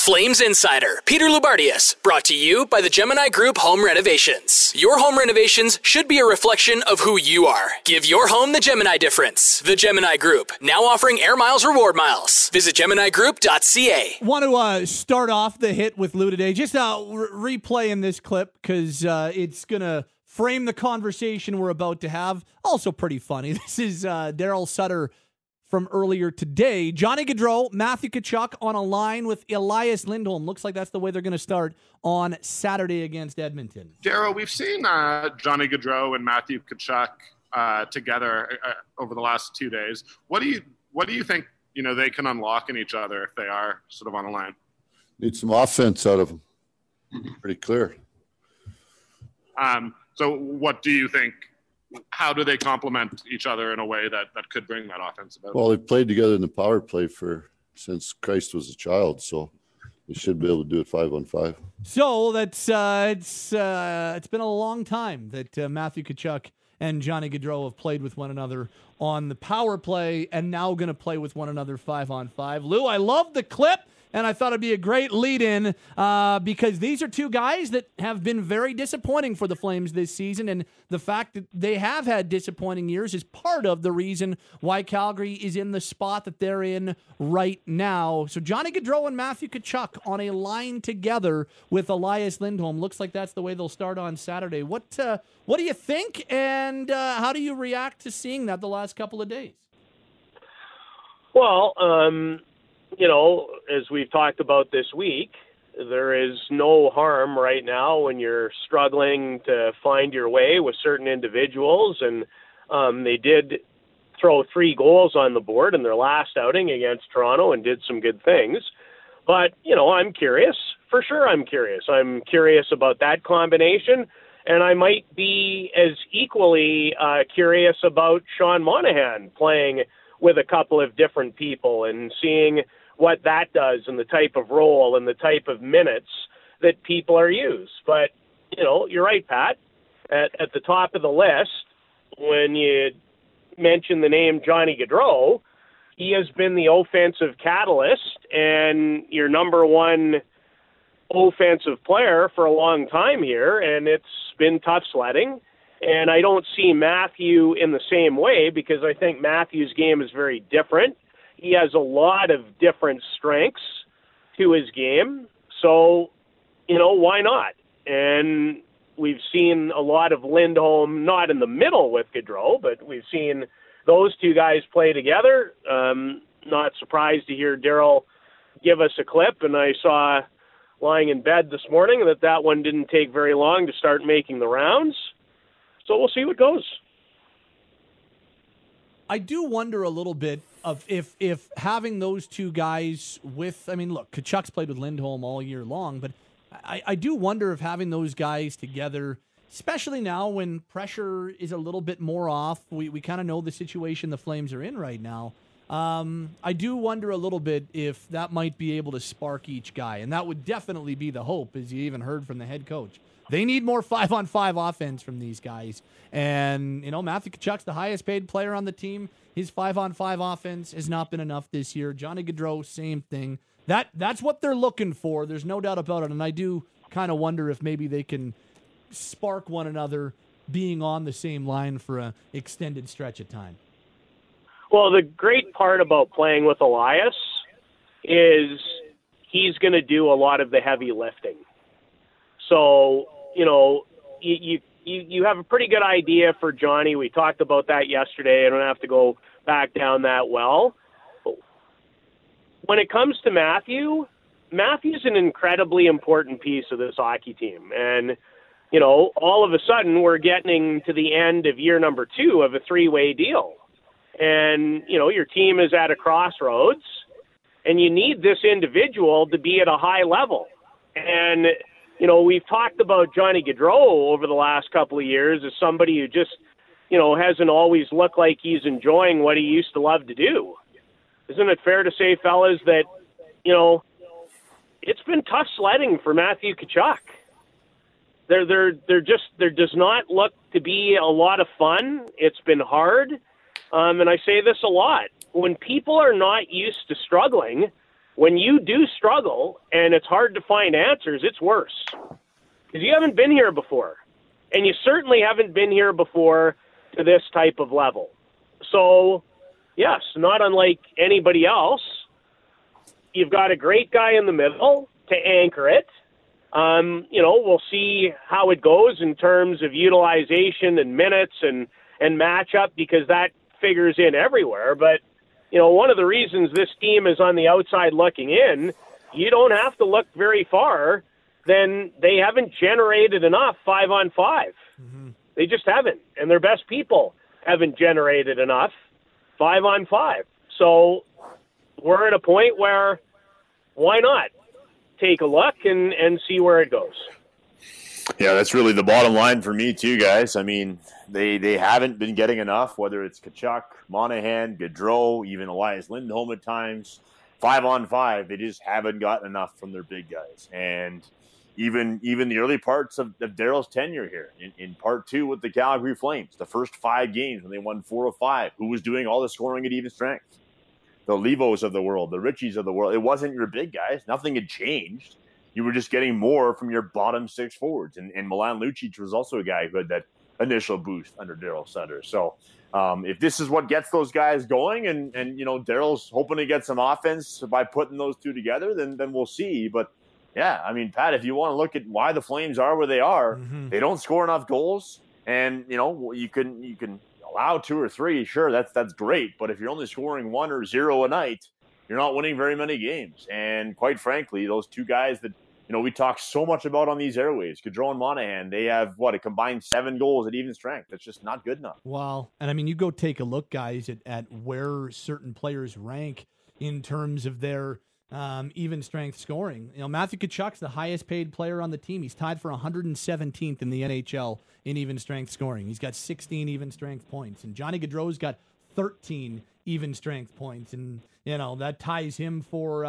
Flames Insider, Peter Loubardias, brought to you by the Gemini Group Home Renovations. Your home renovations should be a reflection of who you are. Give your home the Gemini difference. The Gemini Group, now offering Air Miles reward miles. Visit GeminiGroup.ca. Want to start off the hit with Lou today. Just replaying this clip because it's going to frame the conversation we're about to have. Also pretty funny. This is Daryl Sutter from earlier today. Johnny Gaudreau, Matthew Tkachuk on a line with Elias Lindholm. Looks like that's the way they're going to start on Saturday against Edmonton. Daryl, we've seen Johnny Gaudreau and Matthew Tkachuk together over the last 2 days. What do you think they can unlock in each other if they are sort of on a line? Need some offense out of them. Pretty clear. So what do you think? How do they complement each other in a way that could bring that offense about? Well, they've played together in the power play since Christ was a child, so they should be able to do it 5-on-5. So that's it's been a long time that Matthew Tkachuk and Johnny Gaudreau have played with one another on the power play and now going to play with one another 5-on-5. Lou, I love the clip. And I thought it'd be a great lead-in because these are two guys that have been very disappointing for the Flames this season. And the fact that they have had disappointing years is part of the reason why Calgary is in the spot that they're in right now. So Johnny Gaudreau and Matthew Tkachuk on a line together with Elias Lindholm. Looks like that's the way they'll start on Saturday. What do you think, and how do you react to seeing that the last couple of days? Well, as we've talked about this week, there is no harm right now when you're struggling to find your way with certain individuals. And they did throw 3 goals on the board in their last outing against Toronto and did some good things. But, I'm curious. For sure I'm curious. I'm curious about that combination. And I might be as equally curious about Sean Monahan playing with a couple of different people and seeing what that does and the type of role and the type of minutes that people are used. But, you're right, Pat. At the top of the list, when you mention the name Johnny Gaudreau, he has been the offensive catalyst and your number one offensive player for a long time here, and it's been tough sledding. And I don't see Matthew in the same way because I think Matthew's game is very different. He has a lot of different strengths to his game. So, why not? And we've seen a lot of Lindholm, not in the middle with Gaudreau, but we've seen those two guys play together. Not surprised to hear Daryl give us a clip. And I saw lying in bed this morning that one didn't take very long to start making the rounds. So we'll see what goes. I do wonder a little bit of if having those two guys with, look, Tkachuk's played with Lindholm all year long, but I do wonder if having those guys together, especially now when pressure is a little bit more off, we kind of know the situation the Flames are in right now. I do wonder a little bit if that might be able to spark each guy, and that would definitely be the hope, as you even heard from the head coach. They need more 5-on-5 offense from these guys. And, Matthew Tkachuk's the highest paid player on the team. His 5-on-5 offense has not been enough this year. Johnny Gaudreau, same thing. That's what they're looking for. There's no doubt about it. And I do kind of wonder if maybe they can spark one another being on the same line for an extended stretch of time. Well, the great part about playing with Elias is he's going to do a lot of the heavy lifting. So, you have a pretty good idea for Johnny. We talked about that yesterday. I don't have to go back down that well. When it comes to Matthew's an incredibly important piece of this hockey team. And, all of a sudden we're getting to the end of year number 2 of a 3-way deal. And, your team is at a crossroads and you need this individual to be at a high level. And, we've talked about Johnny Gaudreau over the last couple of years as somebody who just, hasn't always looked like he's enjoying what he used to love to do. Isn't it fair to say, fellas, that, it's been tough sledding for Matthew Tkachuk? There does not look to be a lot of fun. It's been hard. And I say this a lot. When people are not used to struggling, when you do struggle and it's hard to find answers, it's worse. Because you haven't been here before. And you certainly haven't been here before to this type of level. So, yes, not unlike anybody else, you've got a great guy in the middle to anchor it. We'll see how it goes in terms of utilization and minutes and matchup, because that figures in everywhere. But, one of the reasons this team is on the outside looking in, you don't have to look very far, then they haven't generated enough 5-on-5. Mm-hmm. They just haven't. And their best people haven't generated enough 5-on-5. So we're at a point where why not take a look and see where it goes. Yeah, that's really the bottom line for me too, guys. I mean, they haven't been getting enough, whether it's Tkachuk, Monahan, Gaudreau, even Elias Lindholm at times. 5-on-5, they just haven't gotten enough from their big guys. And even the early parts of Daryl's tenure here, in part 2 with the Calgary Flames, the first 5 games when they won 4 of 5, who was doing all the scoring at even strength? The Levos of the world, the Richies of the world. It wasn't your big guys. Nothing had changed. You were just getting more from your bottom 6 forwards. And Milan Lucic was also a guy who had that initial boost under Daryl Sutter. So if this is what gets those guys going and Daryl's hoping to get some offense by putting those two together, then we'll see. But, yeah, I mean, Pat, if you want to look at why the Flames are where they are, mm-hmm. They don't score enough goals. And, you can allow 2 or 3, sure, that's great. But if you're only scoring 1 or 0 a night, you're not winning very many games. And quite frankly, those two guys that, we talk so much about on these airwaves, Gaudreau and Monahan, they have, a combined 7 goals at even strength. That's just not good enough. Well, and I mean, you go take a look, guys, at where certain players rank in terms of their even strength scoring. Matthew Tkachuk's the highest paid player on the team. He's tied for 117th in the NHL in even strength scoring. He's got 16 even strength points. And Johnny Gaudreau's got 13 even strength points. And, that ties him for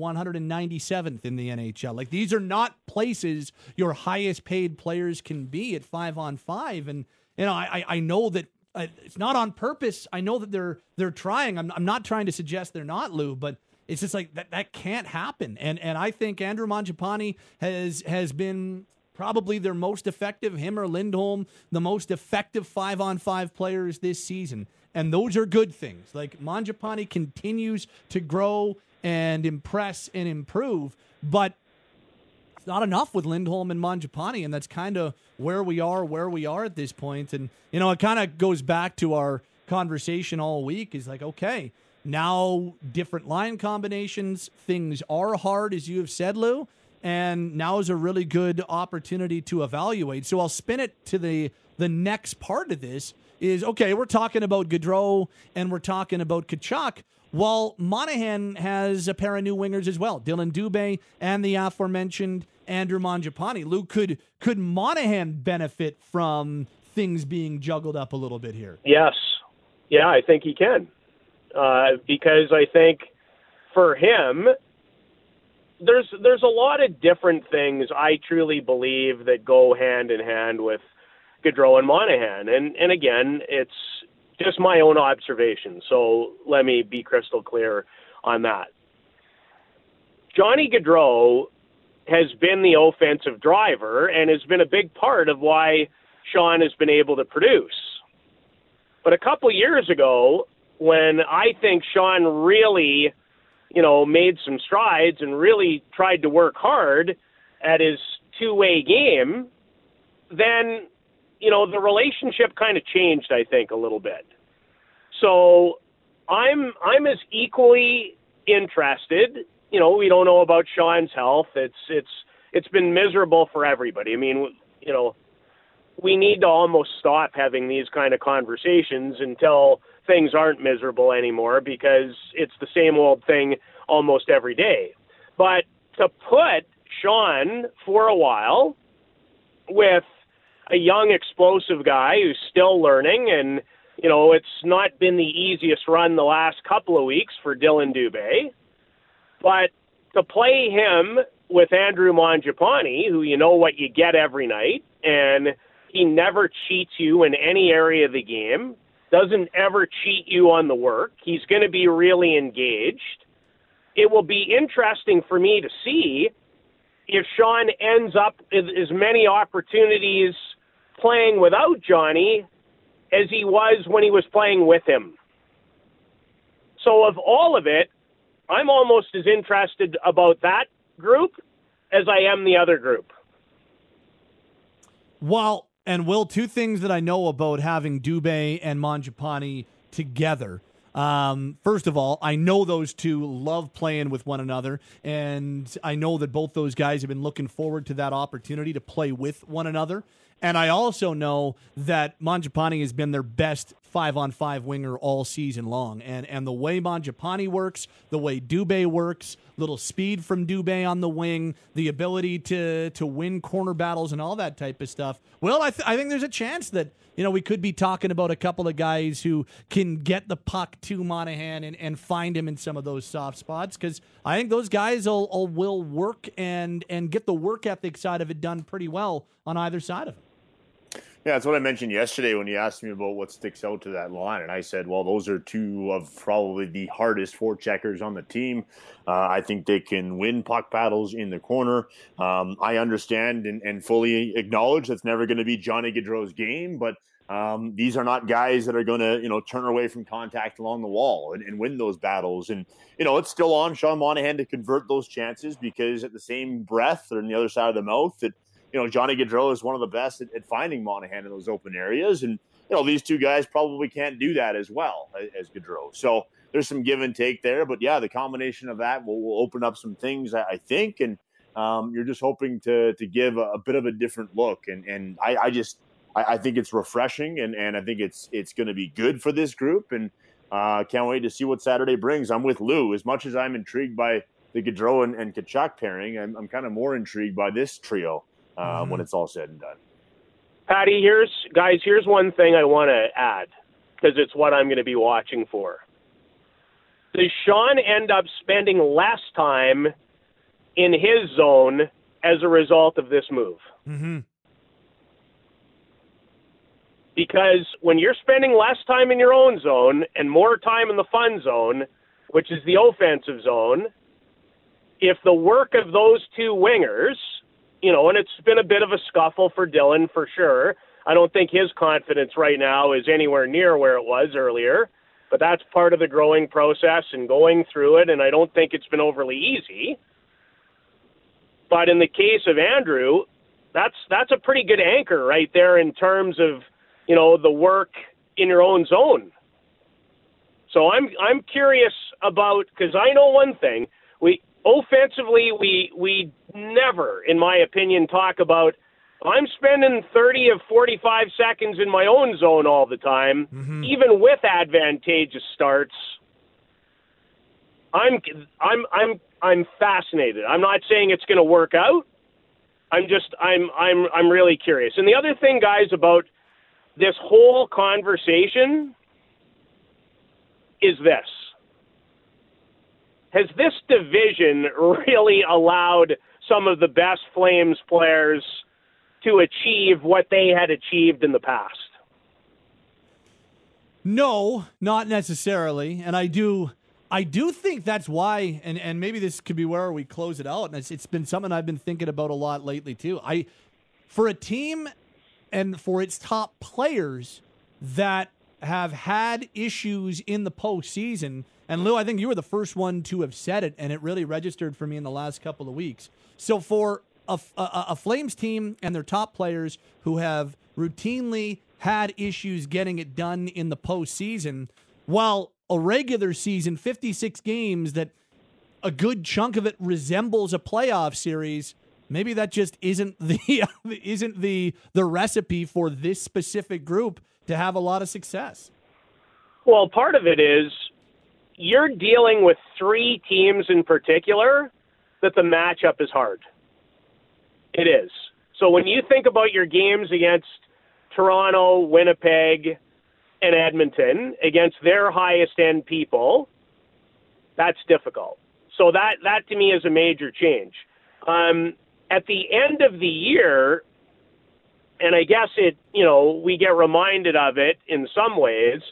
197th in the NHL. Like, these are not places your highest paid players can be at 5-on-5. And, I know that it's not on purpose. I know that they're trying. I'm not trying to suggest they're not, Lou, but it's just like that can't happen. And I think Andrew Mangiapane has been probably their most effective, him or Lindholm, the most effective 5-on-5 players this season. And those are good things. Like, Mangiapane continues to grow and impress and improve, but it's not enough with Lindholm and Mangiapane, and that's kind of where we are at this point. And, it kind of goes back to our conversation all week is like, okay, now different line combinations, things are hard, as you have said, Lou, and now is a really good opportunity to evaluate. So I'll spin it to the next part of this is, okay, we're talking about Gaudreau and we're talking about Tkachuk. Well, Monahan has a pair of new wingers as well, Dylan Dubé and the aforementioned Andrew Mangiapane. Lou, could Monahan benefit from things being juggled up a little bit here? Yes. Yeah, I think he can. Because I think for him, there's a lot of different things I truly believe that go hand in hand with Gaudreau and Monahan. And again, it's just my own observation, so let me be crystal clear on that. Johnny Gaudreau has been the offensive driver and has been a big part of why Sean has been able to produce. But a couple years ago, when I think Sean really, made some strides and really tried to work hard at his two-way game, then, the relationship kind of changed, I think, a little bit. So I'm as equally interested. We don't know about Sean's health. It's been miserable for everybody. I mean, we need to almost stop having these kind of conversations until things aren't miserable anymore, because it's the same old thing almost every day. But to put Sean for a while with a young, explosive guy who's still learning, and, it's not been the easiest run the last couple of weeks for Dylan Dubé, but to play him with Andrew Mangiapane, who what you get every night, and he never cheats you in any area of the game, doesn't ever cheat you on the work. He's going to be really engaged. it will be interesting for me to see if Sean ends up with as many opportunities playing without Johnny as he was when he was playing with him. So of all of it, I'm almost as interested about that group as I am the other group. Well, and Will, two things that I know about having Dubé and Mangiapane together. First of all, I know those two love playing with one another, and I know that both those guys have been looking forward to that opportunity to play with one another. And I also know that Mangiapane has been their best 5-on-5 winger all season long. And the way Mangiapane works, the way Dubé works, little speed from Dubé on the wing, the ability to win corner battles and all that type of stuff. Well, I think there's a chance that, we could be talking about a couple of guys who can get the puck to Monahan and find him in some of those soft spots, because I think those guys will work and get the work ethic side of it done pretty well on either side of it. Yeah, that's what I mentioned yesterday when you asked me about what sticks out to that line. And I said, well, those are two of probably the hardest forecheckers on the team. I think they can win puck battles in the corner. I understand and fully acknowledge that's never going to be Johnny Gaudreau's game, but these are not guys that are going to, turn away from contact along the wall and win those battles. And, it's still on Sean Monahan to convert those chances, because at the same breath or on the other side of the mouth, that Johnny Gaudreau is one of the best at finding Monahan in those open areas. And, these two guys probably can't do that as well as Gaudreau. So there's some give and take there. But, yeah, the combination of that will open up some things, I think. And you're just hoping to give a bit of a different look. And I think it's refreshing, and I think it's going to be good for this group. And can't wait to see what Saturday brings. I'm with Lou. As much as I'm intrigued by the Gaudreau and Tkachuk pairing, I'm kind of more intrigued by this trio. When it's all said and done. Patty, here's one thing I want to add, because it's what I'm going to be watching for. Does Sean end up spending less time in his zone as a result of this move? Mm-hmm. Because when you're spending less time in your own zone and more time in the fun zone, which is the offensive zone, if the work of those two wingers, and it's been a bit of a scuffle for Dylan for sure. I don't think his confidence right now is anywhere near where it was earlier, but that's part of the growing process and going through it, and I don't think it's been overly easy. But in the case of Andrew, that's a pretty good anchor right there in terms of, the work in your own zone. So I'm curious about, because I know one thing, offensively, we never, in my opinion, talk about, I'm spending 30 of 45 seconds in my own zone all the time, even with advantageous starts. I'm fascinated. I'm not saying it's going to work out. I'm really curious. And the other thing, guys, about this whole conversation is this. Has this division really allowed some of the best Flames players to achieve what they had achieved in the past? No, not necessarily. And I do think that's why, and maybe this could be where we close it out, and it's been something I've been thinking about a lot lately too. For a team and for its top players that have had issues in the postseason, and Lou, I think you were the first one to have said it, and it really registered for me in the last couple of weeks. So for a Flames team and their top players who have routinely had issues getting it done in the postseason, while a regular season, 56 games, that a good chunk of it resembles a playoff series, maybe that just isn't the recipe for this specific group to have a lot of success. Well, part of it is you're dealing with three teams in particular that the matchup is hard. It is. So when you think about your games against Toronto, Winnipeg, and Edmonton, against their highest-end people, that's difficult. So that to me is a major change. At the end of the year, and I guess we get reminded of it in some ways,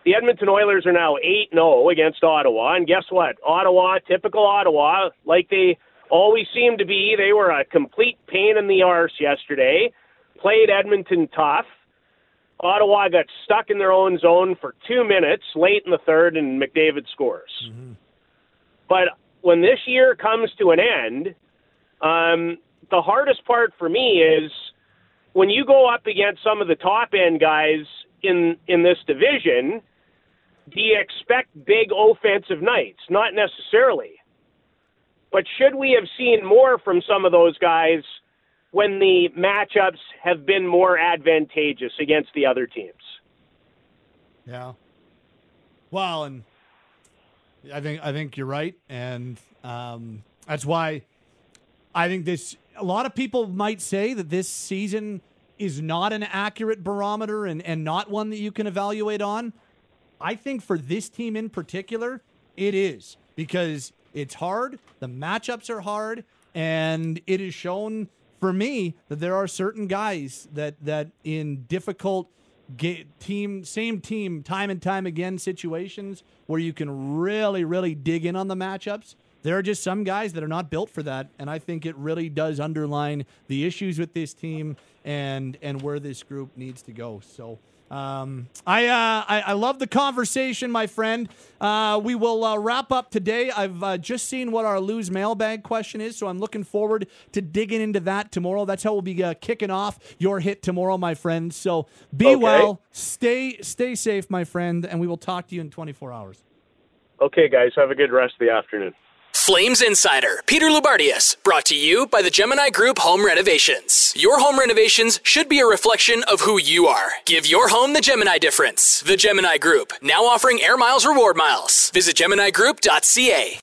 The Edmonton Oilers are now 8-0 against Ottawa, and guess what? Ottawa, typical Ottawa, like they always seem to be, they were a complete pain in the arse yesterday, played Edmonton tough. Ottawa got stuck in their own zone for 2 minutes late in the third, and McDavid scores. Mm-hmm. But when this year comes to an end, the hardest part for me is when you go up against some of the top-end guys in this division, do you expect big offensive nights? Not necessarily. But should we have seen more from some of those guys when the matchups have been more advantageous against the other teams? Yeah. Well, and I think you're right, and that's why I think a lot of people might say that this season is not an accurate barometer and not one that you can evaluate on. I think for this team in particular, it is, because it's hard, the matchups are hard, and it is shown for me that there are certain guys that in difficult same team, time and time again situations where you can really, really dig in on the matchups. There are just some guys that are not built for that, and I think it really does underline the issues with this team and where this group needs to go. So I love the conversation, my friend. We will wrap up today. I've just seen what our Lose mailbag question is, so I'm looking forward to digging into that tomorrow. That's how we'll be kicking off your hit tomorrow, my friend. So be well, stay safe, my friend, and we will talk to you in 24 hours. Okay, guys, have a good rest of the afternoon. Flames Insider, Peter Loubardias, brought to you by the Gemini Group Home Renovations. Your home renovations should be a reflection of who you are. Give your home the Gemini difference. The Gemini Group, now offering Air Miles reward miles. Visit GeminiGroup.ca.